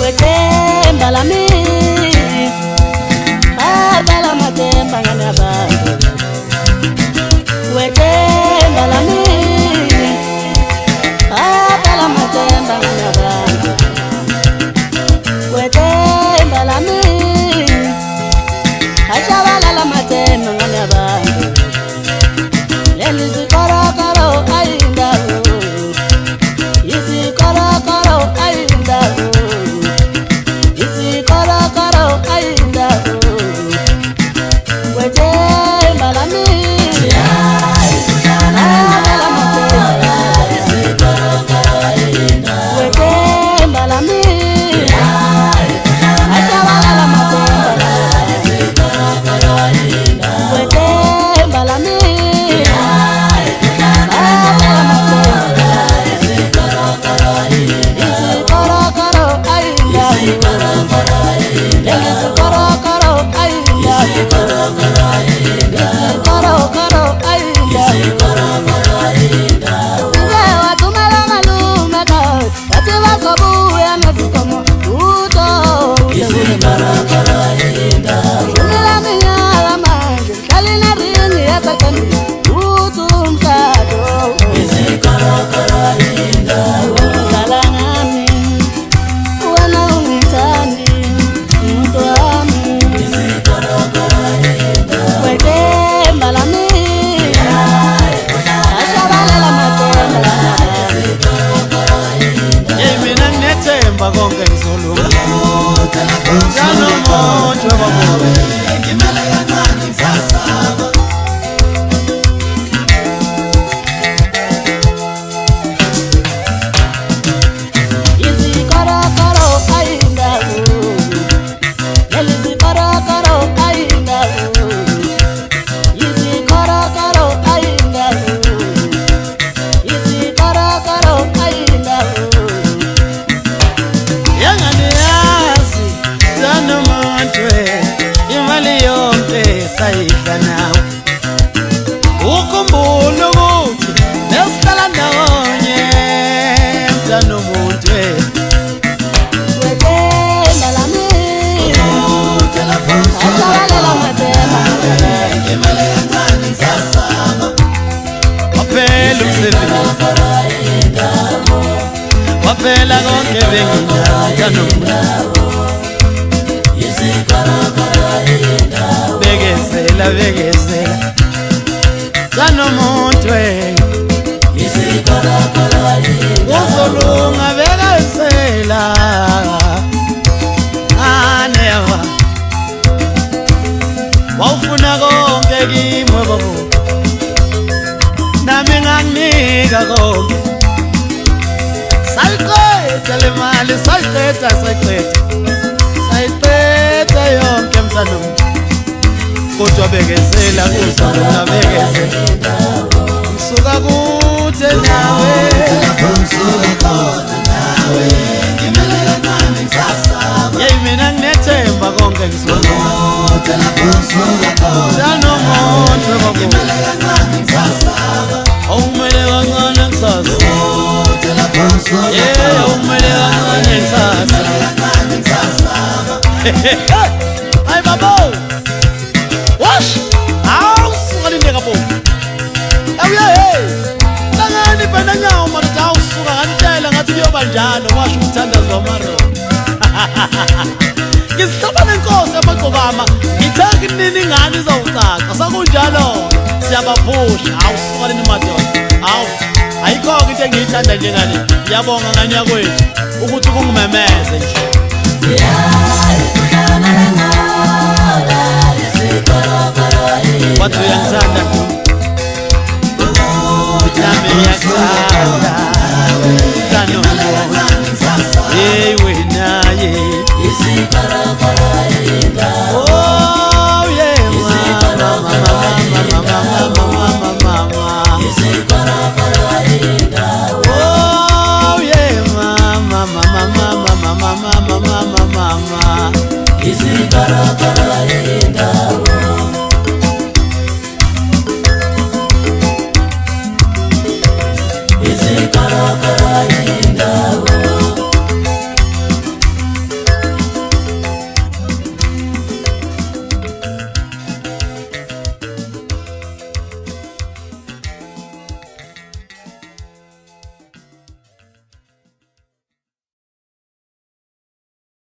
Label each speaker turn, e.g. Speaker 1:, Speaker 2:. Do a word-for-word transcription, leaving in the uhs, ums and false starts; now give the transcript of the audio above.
Speaker 1: Wetemba la mi Abala matemba ngani abantu Wetemba la mi Abala matemba ngani abantu Wetemba la mi Achabala la matemba ngani abantu Lelizi koro koro ayinda Isi koro koro ayinda Isi koro koro ayinda Wetemba la mi Abala matemba Isi koro koro ayinda Wetemba la mi Achabala la matemba Isi koro koro ayinda Wetemba la mi Konke ngizolo Jano moto wabobe Ngimele yancane ngisasaba Izi koro koro ayinda Elizi koro koro ayinda Izi koro koro ayinda Izi koro koro ayinda Sayika nawe ukhumbule ukuthi nesihlala ndawonye mntana umuntu Wetemba la mi Achabala matemba Ngimele yancane ngisasaba Waphela umsebenzi Waphela konke benginako mntana umuntu Begesela, begesela Kano montwe Uzolunga begesela Anewa Wawufuna konke kimwe babo Nami nganginika konke Sayiqeda le mali, sayiqeda, sayiqeda Sayiqeda yonke mntana Kodwa bekezela kuzolunga bekezela Ngisuka kude nawe Ngisuka khona nawe Ngimele yancane ngisasaba Yeyi mina nginethemba konke ngizolunga Jano moto wabobe Ngimele yancane ngisasaba Awumele kancane ngisasaba Yeah, awumele kancane ngisasaba Ay babo Wash! Aw, suka nindeka bo. Awuya hey. Langani bana nyawo madoda awusuka ngantela ngathi kuyoba njalo washo ukuthandaza wamaro. Ngisithoba nenkosi amagcokama. Ngithaka inini ingane izawucaca. Sakunjalo siyabaphusha. Awusuka nini madoda. Aw, ayikho into engiyithanda njengale. Ngiyabonga nganya kwethu ukuthi kungume